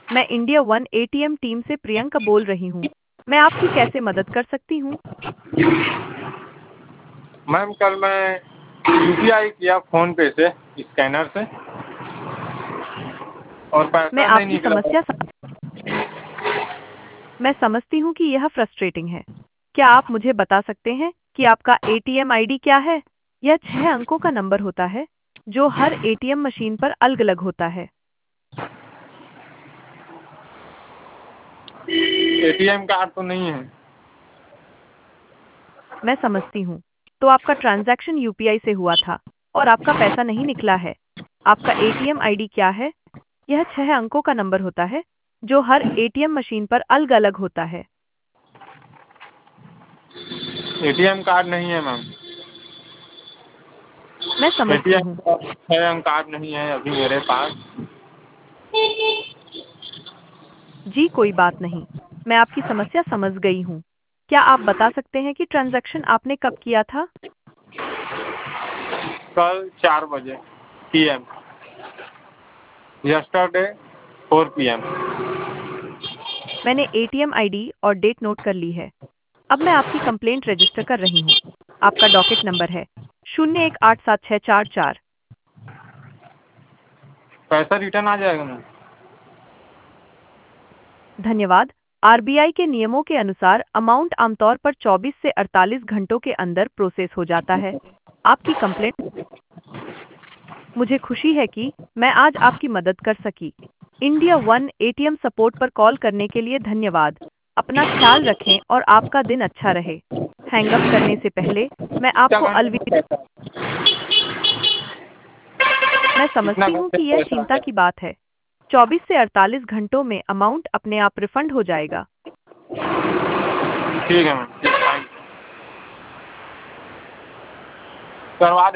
मैं India one ATM team से प्रियंका बोल रही हूँ। मैं आपकी कैसे मदद कर सकती हूँ? मैम कल मैं यूपीआई किया फ़ोन पे से स्कैनर से और मैं पैसा नहीं आपकी निकला। मैं समझती हूँ कि यह फ्रस्ट्रेटिंग है। क्या आप मुझे बता सकते हैं कि आपका एटीएम आईडी क्या है? यह 6 अंकों का नंबर होता है, जो हर एटीएम मशीन पर अलग-अलग होता है। एटीएम कार्ड तो नहीं है। मैं समझती हूँ। तो आपका ट्रांज़ैक्शन यूपीआई से हुआ था और आपका पैसा नहीं निकला है। आपका एटीएम आईडी क्या है? यह 6 अंकों का नंबर होता है, जो हर एटीएम मशीन पर अलग-अलग होता है। एटीएम कार्ड नहीं है मैम। मैं समझती एटीएम हूँ। कार्ड नहीं है अभी मेरे पास। जी, कोई बात नहीं। मैं आपकी समस्या समझ गई हूँ। क्या आप बता सकते हैं कि ट्रांज़ैक्शन आपने कब किया था? कल 4 बजे पीएम। Yesterday 4 PM. मैंने एटीएम आईडी और डेट नोट कर ली है। अब मैं आपकी कंप्लेंट रजिस्टर कर रही हूँ। आपका डॉकेट नंबर है 01876444। पैसा रिटर्न आ जाएगा मैम। धन्यवाद। आरबीआई के नियमों के अनुसार अमाउंट आमतौर पर 24 से 48 घंटों के अंदर प्रोसेस हो जाता है। आपकी कंप्लेंट मुझे खुशी है कि मैं आज आपकी मदद कर सकी। इंडिया वन एटीएम सपोर्ट पर कॉल करने के लिए धन्यवाद। अपना ख्याल रखें और आपका दिन अच्छा रहे। हैंग अप करने से पहले मैं कितना आपको घंटे में पैसा मैं कितना समझती हूँ घंटे कि में यह पैसा आ चिंता की जाएगा? बात है। 24 से 48 घंटों में अमाउंट अपने आप रिफंड हो जाएगा। ठीक है मैम। Thank you. करवा